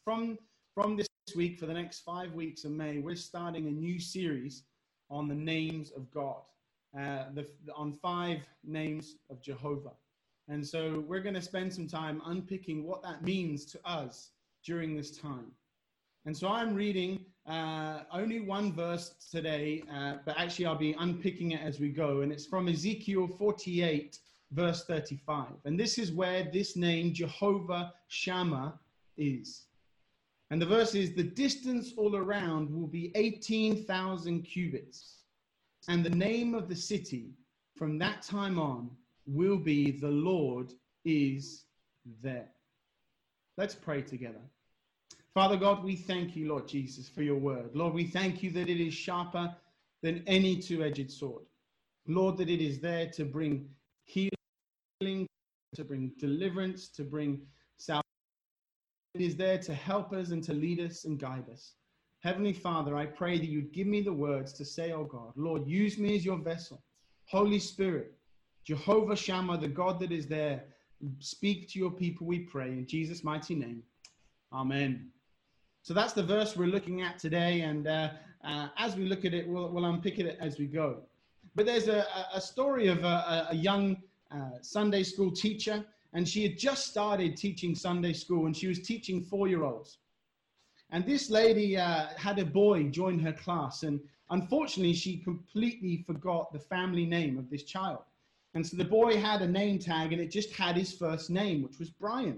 from this week, for the next 5 weeks of May, we're starting a new series on the names of God, on 5 names of Jehovah. And so we're going to spend some time unpicking what that means to us during this time. And so I'm reading only one verse today, but actually I'll be unpicking it as we go. And it's from Ezekiel 48, verse 35. And this is where this name, Jehovah Shammah, is. And the verse is, the distance all around will be 18,000 cubits. And the name of the city from that time on will be, the Lord is there. Let's pray together. Father God, we thank you, Lord Jesus, for your word. Lord, we thank you that it is sharper than any two-edged sword. Lord, that it is there to bring healing, to bring deliverance, to bring salvation. It is there to help us and to lead us and guide us. Heavenly Father, I pray that you'd give me the words to say, oh God, Lord, use me as your vessel. Holy Spirit, Jehovah Shammah, the God that is there, speak to your people, we pray, in Jesus' mighty name. Amen. So that's the verse we're looking at today, and as we look at it, we'll unpick it as we go. But there's a story of a young Sunday school teacher, and she had just started teaching Sunday school, and she was teaching 4-year-olds. And this lady had a boy join her class, and unfortunately, she completely forgot the family name of this child. And so the boy had a name tag, and it just had his first name, which was Brian.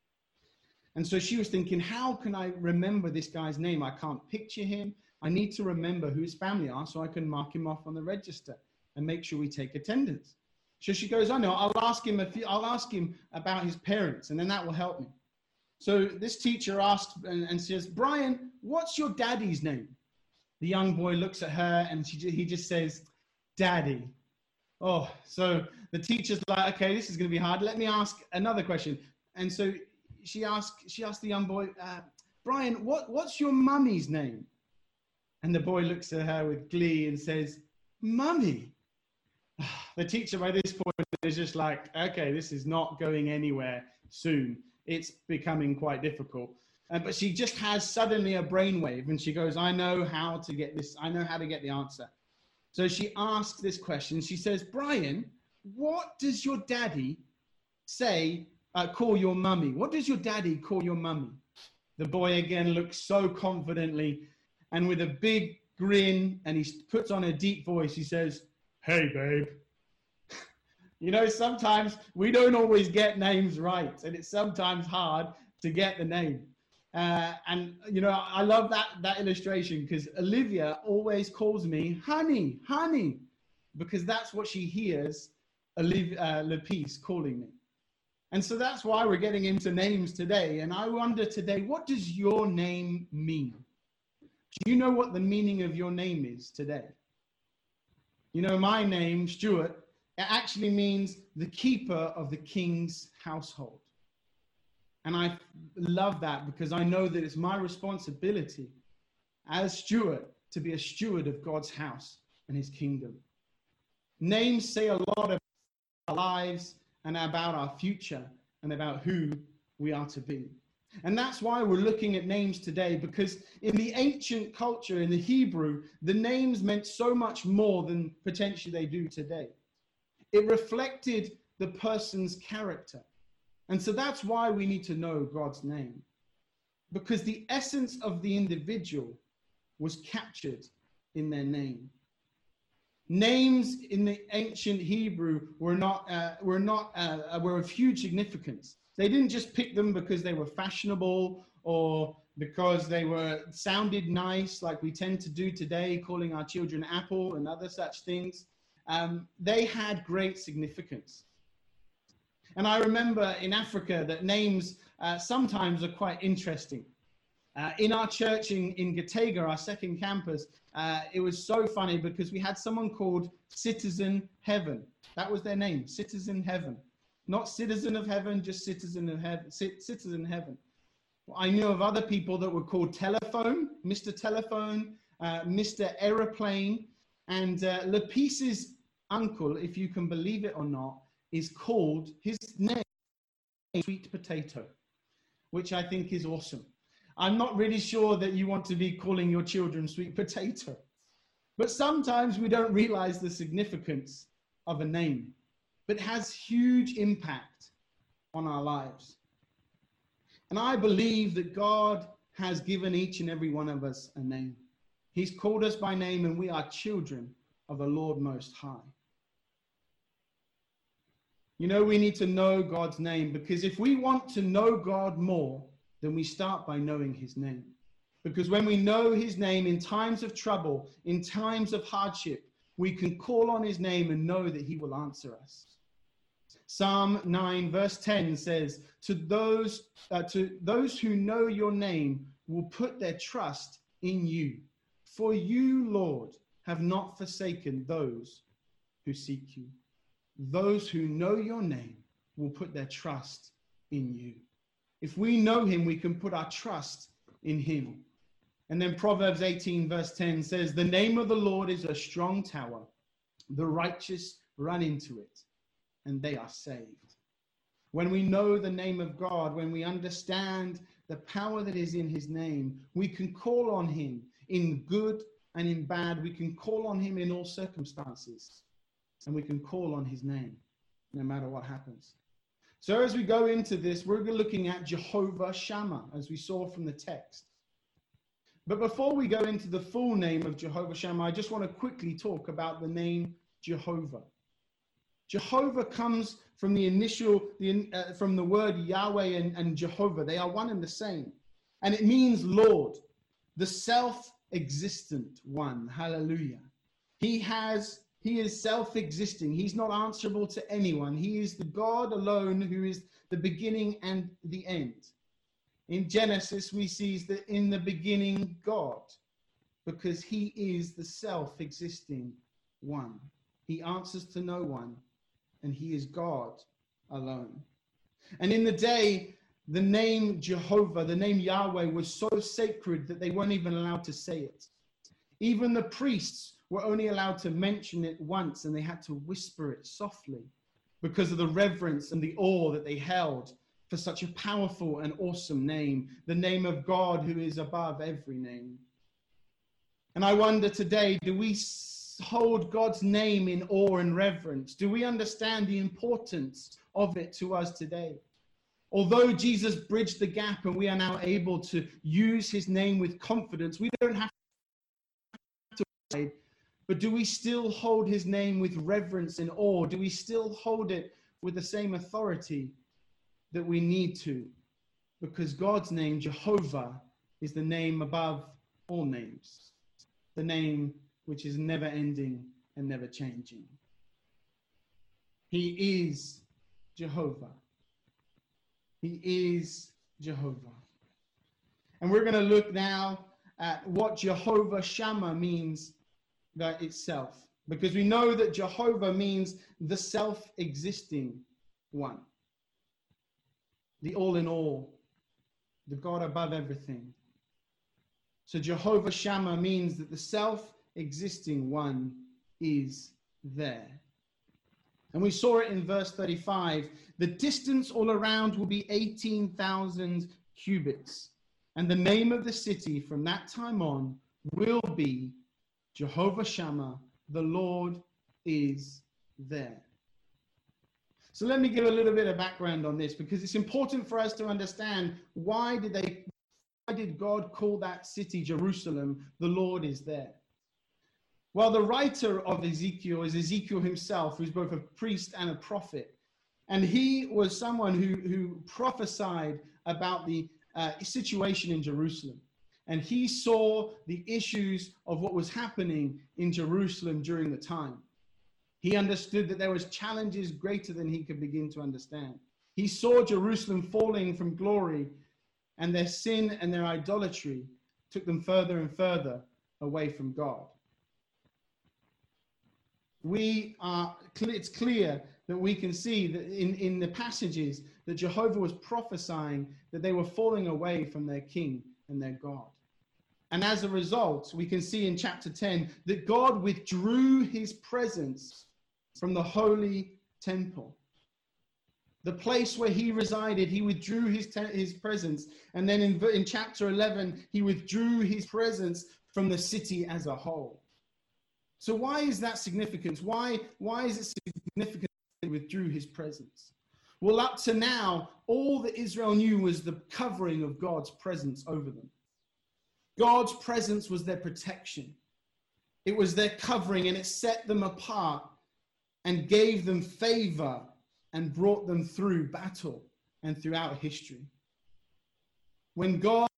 And so she was thinking, how can I remember this guy's name? I can't picture him. I need to remember who his family are so I can mark him off on the register and make sure we take attendance. So she goes, I know, I'll ask him about his parents, and then that will help me. So this teacher asked and says, Brian, what's your daddy's name? The young boy looks at her and he just says, Daddy. Oh, so the teacher's like, okay, this is going to be hard. Let me ask another question. And so she asked the young boy, Brian, what's your mummy's name? And the boy looks at her with glee and says, Mummy. The teacher by this point is just like, okay, this is not going anywhere soon. It's becoming quite difficult. But she just has suddenly a brainwave, and she goes, I know how to get this. I know how to get the answer. So she asks this question. She says, Brian, what does your daddy call your mummy? What does your daddy call your mummy? The boy again looks so confidently, and with a big grin, and he puts on a deep voice, he says, hey, babe. You know, sometimes we don't always get names right, and it's sometimes hard to get the name. And, you know, I love that illustration, because Olivia always calls me honey, honey, because that's what she hears Lepise calling me. And so that's why we're getting into names today. And I wonder today, what does your name mean? Do you know what the meaning of your name is today? You know, my name, Stuart, it actually means the keeper of the king's household. And I love that, because I know that it's my responsibility as Stuart to be a steward of God's house and his kingdom. Names say a lot about our lives and about our future and about who we are to be. And that's why we're looking at names today, because in the ancient culture, in the Hebrew, the names meant so much more than potentially they do today. It reflected the person's character. And so that's why we need to know God's name, because the essence of the individual was captured in their name. Names in the ancient Hebrew were of huge significance. They didn't just pick them because they were fashionable or because they sounded nice, like we tend to do today, calling our children Apple and other such things. They had great significance. And I remember in Africa that names sometimes are quite interesting. In our church in Gitega, our second campus, it was so funny because we had someone called Citizen Heaven. That was their name, Citizen Heaven. Not Citizen of Heaven, just Citizen of Heaven. Citizen Heaven. I knew of other people that were called Telephone, Mr. Telephone, Mr. Aeroplane, and Lepise's uncle, if you can believe it or not, is called, his name, Sweet Potato, which I think is awesome. I'm not really sure that you want to be calling your children sweet potato. But sometimes we don't realize the significance of a name, but it has huge impact on our lives. And I believe that God has given each and every one of us a name. He's called us by name, and we are children of the Lord Most High. You know, we need to know God's name, because if we want to know God more, then we start by knowing his name. Because when we know his name in times of trouble, in times of hardship, we can call on his name and know that he will answer us. Psalm 9 verse 10 says, to those who know your name will put their trust in you. For you, Lord, have not forsaken those who seek you. Those who know your name will put their trust in you. If we know him, we can put our trust in him. And then Proverbs 18 verse 10 says, the name of the Lord is a strong tower. The righteous run into it, and they are saved. When we know the name of God, when we understand the power that is in his name, we can call on him in good and in bad. We can call on him in all circumstances, and we can call on his name no matter what happens. So as we go into this, we're looking at Jehovah Shammah, as we saw from the text. But before we go into the full name of Jehovah Shammah, I just want to quickly talk about the name Jehovah. Jehovah comes from from the word Yahweh and Jehovah. They are one and the same. And it means Lord, the self-existent one. Hallelujah. He is self-existing. He's not answerable to anyone. He is the God alone who is the beginning and the end. In Genesis, we see that in the beginning, God, because he is the self-existing one. He answers to no one, and he is God alone. And in the day, the name Jehovah, the name Yahweh, was so sacred that they weren't even allowed to say it. Even the priests were only allowed to mention it once, and they had to whisper it softly because of the reverence and the awe that they held for such a powerful and awesome name, the name of God who is above every name. And I wonder today, do we hold God's name in awe and reverence? Do we understand the importance of it to us today? Although Jesus bridged the gap and we are now able to use his name with confidence, we don't have to hide, but do we still hold his name with reverence and awe? Do we still hold it with the same authority that we need to? Because God's name, Jehovah, is the name above all names, the name which is never ending and never changing. He is Jehovah. He is Jehovah. And we're going to look now at what Jehovah Shammah means itself, because we know that Jehovah means the self-existing one, the all in all, the God above everything. So Jehovah Shammah means that the self-existing one is there. And we saw it in verse 35. The distance all around will be 18,000 cubits. And the name of the city from that time on will be Jehovah Shammah, the Lord is there. So let me give a little bit of background on this, because it's important for us to understand why did God call that city Jerusalem, the Lord is there? Well, the writer of Ezekiel is Ezekiel himself, who's both a priest and a prophet. And he was someone who prophesied about the situation in Jerusalem. And he saw the issues of what was happening in Jerusalem during the time. He understood that there was challenges greater than he could begin to understand. He saw Jerusalem falling from glory, and their sin and their idolatry took them further and further away from God. It's clear that we can see that in the passages that Jehovah was prophesying that they were falling away from their king and their God. And as a result, we can see in chapter 10 that God withdrew his presence from the holy temple. The place where he resided, he withdrew his presence. And then in chapter 11, he withdrew his presence from the city as a whole. So why is that significant? Why is it significant that he withdrew his presence? Well, up to now, all that Israel knew was the covering of God's presence over them. God's presence was their protection. It was their covering, and it set them apart and gave them favor and brought them through battle and throughout history. When God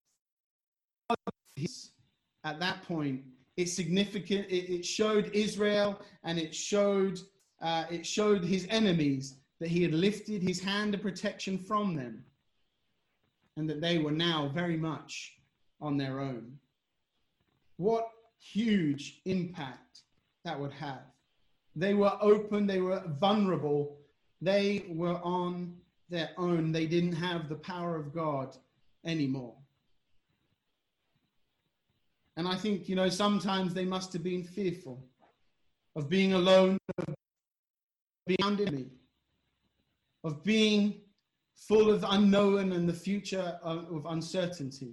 is at that point, it's significant. It showed Israel, and it showed his enemies that he had lifted his hand of protection from them, and that they were now very much on their own. What huge impact that would have. They were open, they were vulnerable, they were on their own. They didn't have the power of God anymore. And I think, sometimes they must have been fearful of being alone, of being around enemy, of being full of unknown and the future of uncertainty.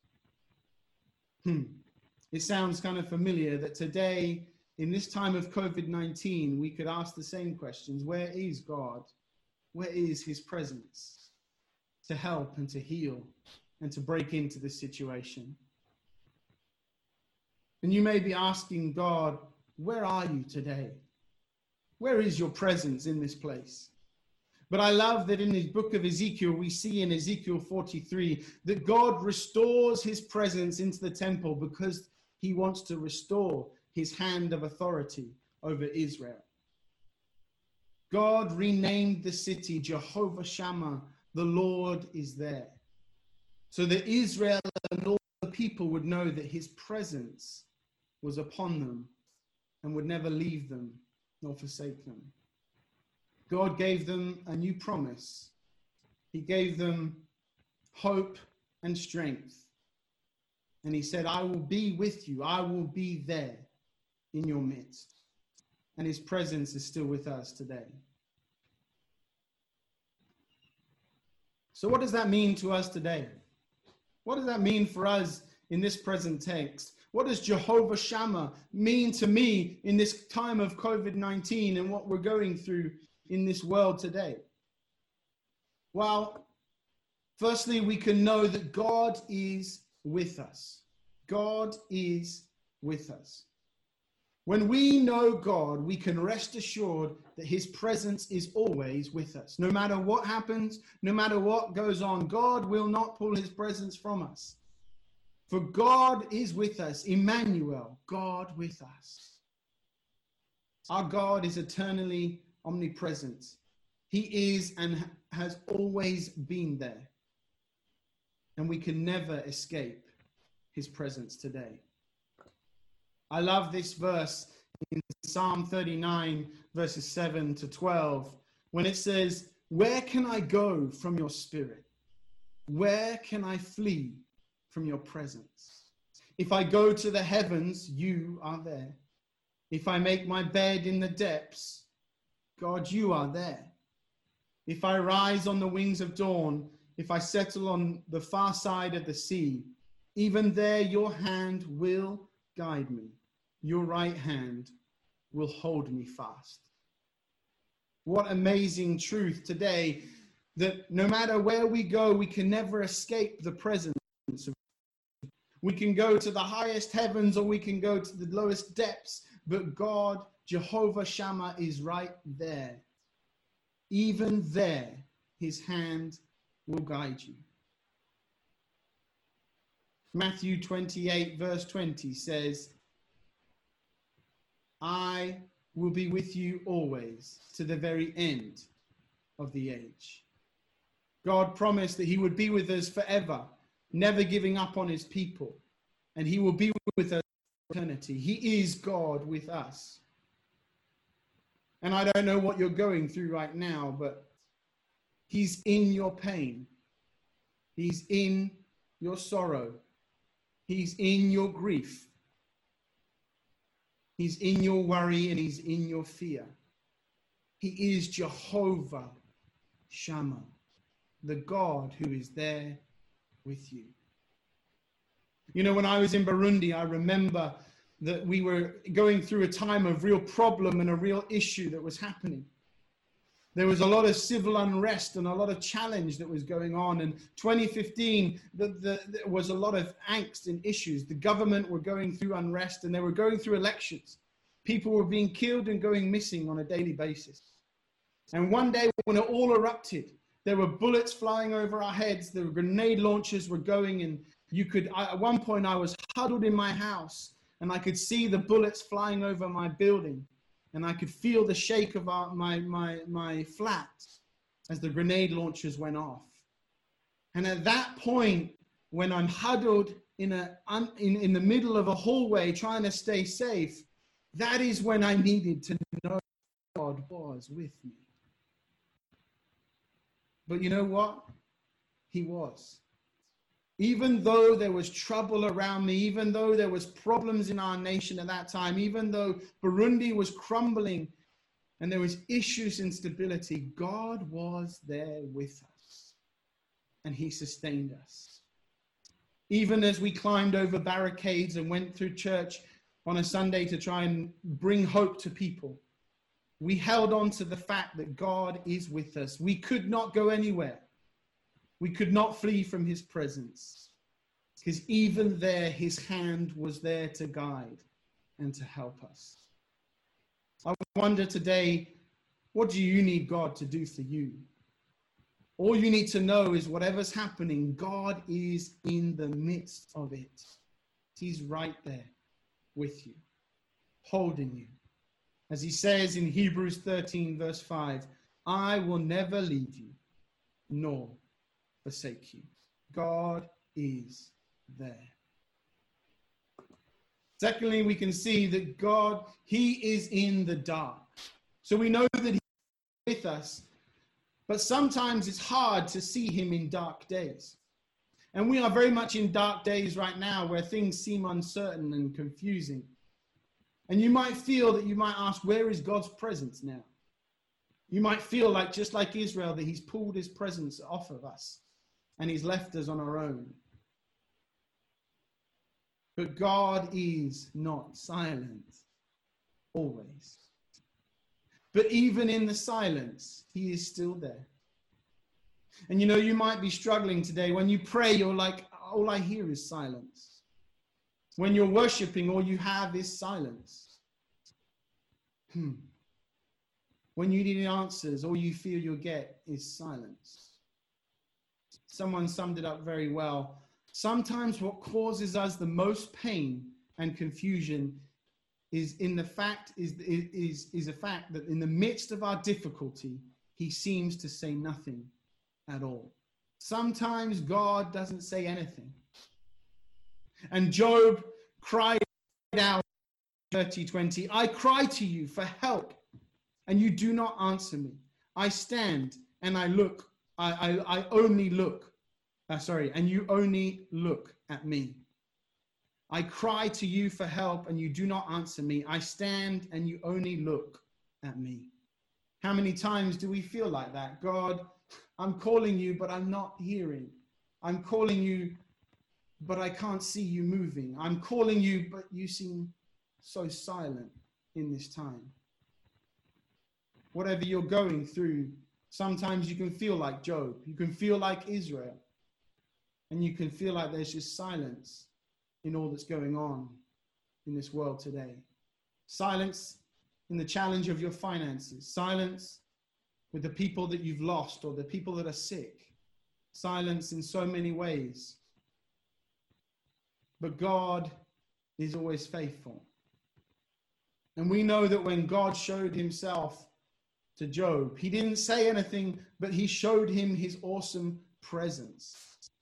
It sounds kind of familiar that today, in this time of COVID-19, we could ask the same questions. Where is God? Where is his presence to help and to heal and to break into this situation? And you may be asking God, where are you today? Where is your presence in this place? But I love that in the book of Ezekiel, we see in Ezekiel 43 that God restores his presence into the temple because he wants to restore his hand of authority over Israel. God renamed the city Jehovah Shammah, the Lord is there, so that Israel and all the people would know that his presence was upon them and would never leave them nor forsake them. God gave them a new promise. He gave them hope and strength. And he said, I will be with you. I will be there in your midst. And his presence is still with us today. So what does that mean to us today? What does that mean for us in this present text? What does Jehovah Shammah mean to me in this time of COVID-19 and what we're going through in this world today? Well, firstly, we can know that God is with us. God is with us. When we know God, we can rest assured that his presence is always with us. No matter what happens, no matter what goes on, God will not pull his presence from us. For God is with us, Emmanuel, God with us. Our God is eternally omnipresent. He is and has always been there. And we can never escape his presence today. I love this verse in Psalm 39, verses 7 to 12, when it says, where can I go from your spirit? Where can I flee from your presence? If I go to the heavens, you are there. If I make my bed in the depths, God, you are there. If I rise on the wings of dawn, if I settle on the far side of the sea, even there your hand will guide me. Your right hand will hold me fast. What amazing truth today, that no matter where we go, we can never escape the presence of God. We can go to the highest heavens or we can go to the lowest depths, but God, Jehovah Shammah, is right there. Even there, his hand will guide you. Matthew 28, verse 20 says, I will be with you always to the very end of the age. God promised that he would be with us forever, never giving up on his people, and he will be with us for eternity. He is God with us. And I don't know what you're going through right now, but he's in your pain. He's in your sorrow. He's in your grief. He's in your worry and he's in your fear. He is Jehovah Shammah, the God who is there with you. You know, when I was in Burundi, I remember that we were going through a time of real problem and a real issue that was happening. There was a lot of civil unrest and a lot of challenge that was going on. And 2015, there was a lot of angst and issues. The government were going through unrest and they were going through elections. People were being killed and going missing on a daily basis. And one day when it all erupted, there were bullets flying over our heads. The grenade launchers were going, and at one point I was huddled in my house and I could see the bullets flying over my building. And I could feel the shake of my flat as the grenade launchers went off. And at that point, when I'm huddled in the middle of a hallway trying to stay safe, that is when I needed to know God was with me. But you know what? He was. Even though there was trouble around me, even though there was problems in our nation at that time, even though Burundi was crumbling and there was issues and instability, God was there with us and he sustained us. Even as we climbed over barricades and went through church on a Sunday to try and bring hope to people, we held on to the fact that God is with us. We could not go anywhere. We could not flee from his presence, because even there, his hand was there to guide and to help us. I wonder today, what do you need God to do for you? All you need to know is whatever's happening, God is in the midst of it. He's right there with you, holding you. As he says in Hebrews 13, verse 5, I will never leave you, nor forsake you. God is there. Secondly, we can see that God, he is in the dark. So we know that he's with us, but sometimes it's hard to see him in dark days. And we are very much in dark days right now where things seem uncertain and confusing. And you might feel that you might ask, where is God's presence now? You might feel like, just like Israel, that he's pulled his presence off of us and he's left us on our own. But God is not silent, always. But even in the silence, he is still there. And you know, you might be struggling today. When you pray, you're like, all I hear is silence. When you're worshiping, all you have is silence. When you need answers, all you feel you'll get is silence. Someone summed it up very well. Sometimes what causes us the most pain and confusion is a fact that in the midst of our difficulty, he seems to say nothing at all. Sometimes God doesn't say anything. And Job cried out in 30:20, I cry to you for help, and you do not answer me. I stand and I look. I only look. And you only look at me. I cry to you for help and you do not answer me. I stand and you only look at me. How many times do we feel like that? God, I'm calling you, but I'm not hearing. I'm calling you, but I can't see you moving. I'm calling you, but you seem so silent in this time. Whatever you're going through, sometimes you can feel like Job. You can feel like Israel. And you can feel like there's just silence in all that's going on in this world today. Silence in the challenge of your finances. Silence with the people that you've lost or the people that are sick. Silence in so many ways. But God is always faithful. And we know that when God showed himself to Job, he didn't say anything, but he showed him his awesome presence.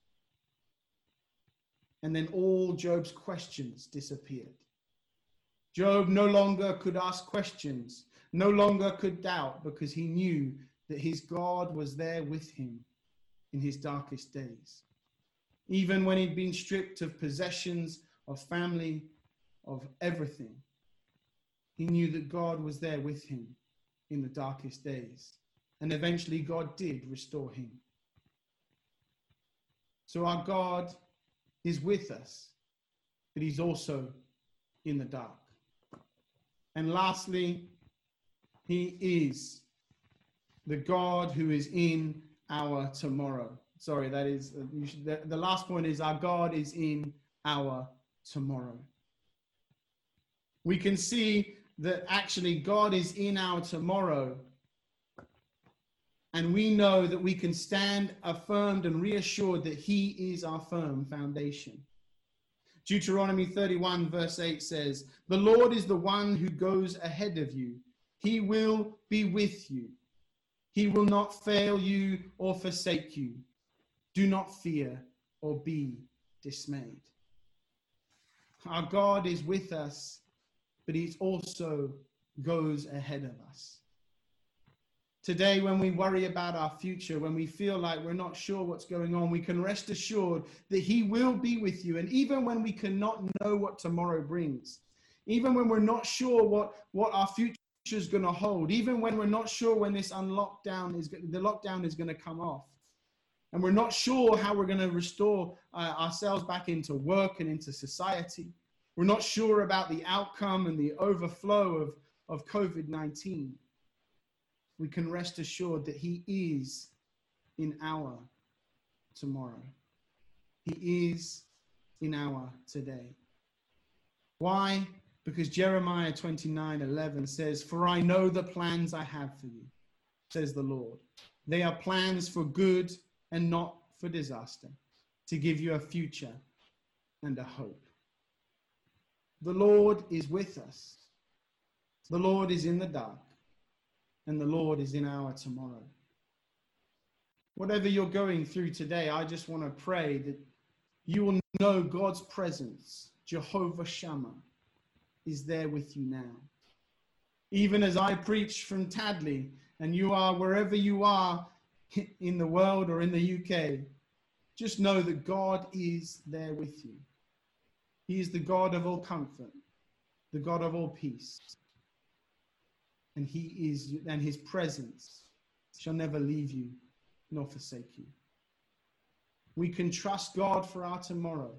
And then all Job's questions disappeared. Job no longer could ask questions, no longer could doubt, because he knew that his God was there with him in his darkest days. Even when he'd been stripped of possessions, of family, of everything, he knew that God was there with him in the darkest days. And eventually God did restore him. So our God is with us, but he's also in the dark. And lastly, he is the God who is in our tomorrow. Sorry, that is, the last point is our God is in our tomorrow. We can see that actually God is in our tomorrow, and we know that we can stand affirmed and reassured that he is our firm foundation. Deuteronomy 31 verse 8 says, "The Lord is the one who goes ahead of you. He will be with you. He will not fail you or forsake you. Do not fear or be dismayed." Our God is with us, but he also goes ahead of us. Today, when we worry about our future, when we feel like we're not sure what's going on, we can rest assured that he will be with you. And even when we cannot know what tomorrow brings, even when we're not sure what our future is going to hold, even when we're not sure when this the lockdown is going to come off, and we're not sure how we're going to restore ourselves back into work and into society, we're not sure about the outcome and the overflow of COVID-19, we can rest assured that he is in our tomorrow. He is in our today. Why? Because Jeremiah 29:11 says, "For I know the plans I have for you, says the Lord. They are plans for good and not for disaster, to give you a future and a hope." The Lord is with us. The Lord is in the dark. And the Lord is in our tomorrow. Whatever you're going through today, I just want to pray that you will know God's presence, Jehovah Shammah, is there with you now. Even as I preach from Tadley, and you are wherever you are in the world or in the UK, just know that God is there with you. He is the God of all comfort, the God of all peace. And his presence shall never leave you nor forsake you. We can trust God for our tomorrow.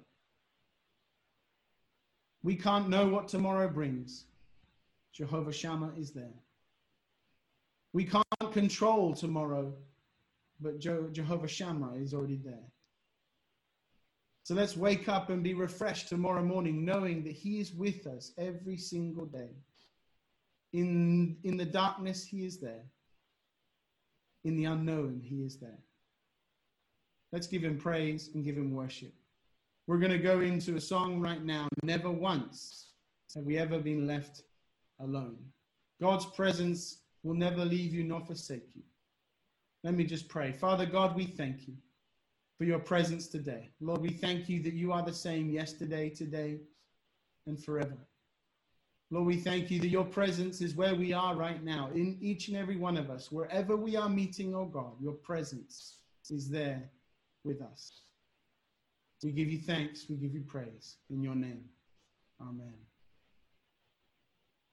We can't know what tomorrow brings. Jehovah Shammah is there. We can't control tomorrow, but Jehovah Shammah is already there. So let's wake up and be refreshed tomorrow morning, knowing that he is with us every single day. In the darkness, he is there. In the unknown, he is there. Let's give him praise and give him worship. We're going to go into a song right now. Never once have we ever been left alone. God's presence will never leave you nor forsake you. Let me just pray. Father God, we thank you for your presence today. Lord, we thank you that you are the same yesterday, today, and forever. Lord, we thank you that your presence is where we are right now, in each and every one of us. Wherever we are meeting, oh God, your presence is there with us. We give you thanks. We give you praise. In your name, amen.